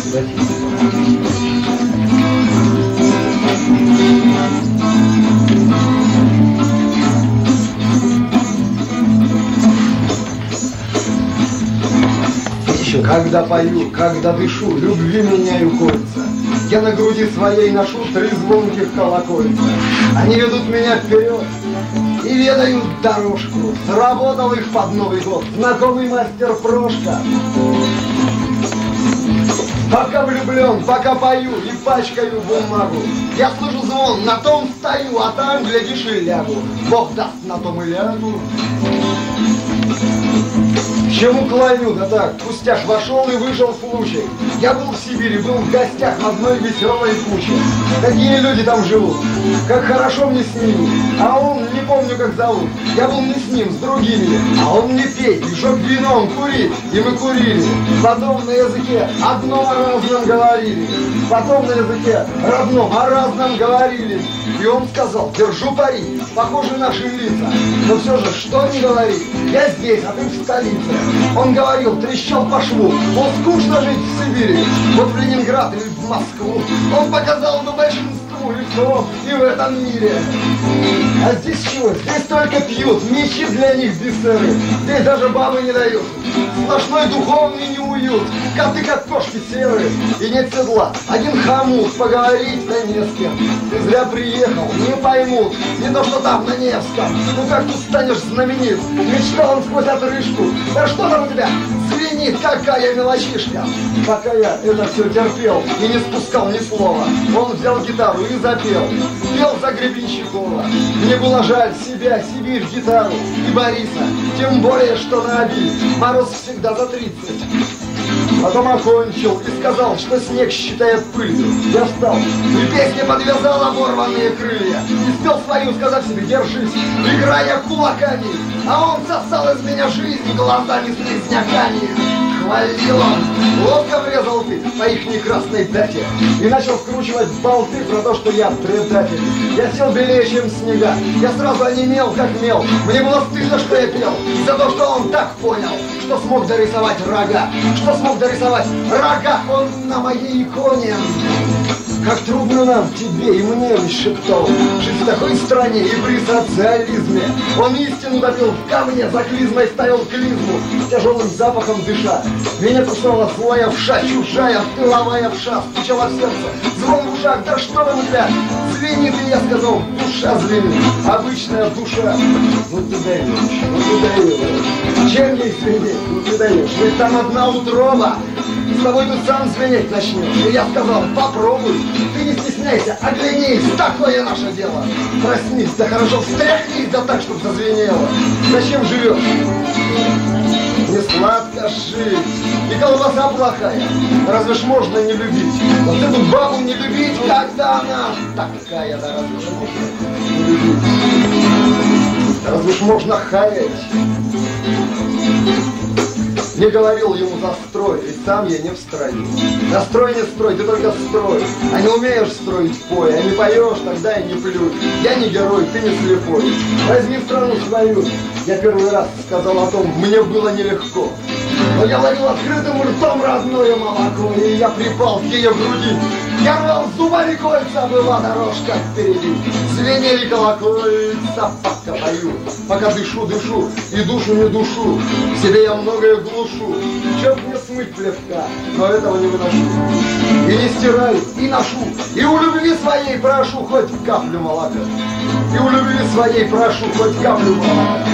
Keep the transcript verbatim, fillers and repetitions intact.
Когда пою, когда дышу, любви меняю кольца. Я на груди своей ношу три звонких колокольца. Они ведут меня вперед и ведают дорожку. Сработал их под Новый год знакомый мастер Прошка. Пока влюблен, пока пою и пачкаю бумагу. Я слышу звон, на том стою, а там, глядишь, и лягу. Бог даст, на том и лягу. К чему клоню, да так, пустяк, вошел и вышел случай. Я был в Сибири, был в гостях в одной веселой куче. Какие люди там живут, как хорошо мне с ними. А он, не помню как зовут, я был не с ним, с другими. А он мне петь, и жег вином, курить, и мы курили. Потом на языке одном о разном говорили. Потом на языке родном о разном говорили. И он сказал, держу пари, похожи наши лица. Но все же, что не говори, я здесь, а ты в столице. Он говорил, трещал по шву, мол, скучно жить в Сибири, вот в Ленинград или в Москву. Он показал бы большинству лицо и в этом мире. А здесь чего? Здесь только пьют, мечи для них бисеры. Здесь даже бабы не дают. Сплошной духовный неуют, коты как кошки серые. И нет седла, один хомут, поговорить да не с кем. Ты зря приехал, не поймут, не то что там на Невском. Ну как тут станешь знаменит? Мечтал он сквозь отрыжку. Да что там у тебя звенит, какая мелочишка? Пока я это все терпел и не спускал ни слова, он взял гитару и запел. Пел за Гребенщикова. Мне было жаль себя, Сибирь, гитару и Бориса. Тем более, что на обид мороз всегда за тридцать. Потом окончил и сказал, что снег считает пылью. Я встал и песня подвязал оборванные крылья. И спел свою, сказав себе, держись, играя кулаками. А он сосал из меня жизнь глазами слизняками. Хвалил он, ловко врезал ты по ихней красной дате. И начал скручивать болты про то, что я предатель. Я сел белее, чем снега. Я сразу онемел, как мел. Мне было стыдно, что я пел. За то, что он так понял, что смог дорисовать рога. Что смог дорисовать рога он на моей иконе. Как трудно нам, тебе и мне, лишь шептал, жить в такой стране и при социализме. Он истину допил в камне, за клизмой ставил клизму, тяжелым запахом дыша. Меня кусала злая вша, чужая тыловая вша, стучала в сердце, звон в ушах, да что там у тебя? Звенит, и я сказал, душа звенит, обычная душа. Ну ты даешь, ну ты даешь, чем ей звенеть, ну ты даешь, ведь там одна утроба. С тобой тут сам звенеть начнешь. И я сказал, попробуй, ты не стесняйся, оглянись, такое наше дело. Проснись, да хорошо, встряхнись, да так, чтоб зазвенело. Зачем живешь? Не сладко жить, и колбаса плохая, разве ж можно не любить? Вот эту бабу не любить, когда она такая, да разве ж можно не любить? Да разве ж можно хаять? Не говорил ему за строй, ведь сам я не в строю. На строй не строй, ты только строй. А не умеешь строить пой, а не поешь, тогда и не плюй. Я не герой, ты не слепой. Возьми страну свою. Я первый раз сказал о том, мне было нелегко. Но я ловил открытым ртом родное молоко, и я припал к ее груди. Я рвал зубами кольца, была дорожка впереди. Звенели колокольца, пока пою, пока дышу, дышу, и душу не душу. В себе я многое глушу. Черт мне смыть плевка, но этого не выношу. И не стираю, и ношу, и у любви своей прошу хоть каплю молока. И у любви своей прошу хоть каплю молока.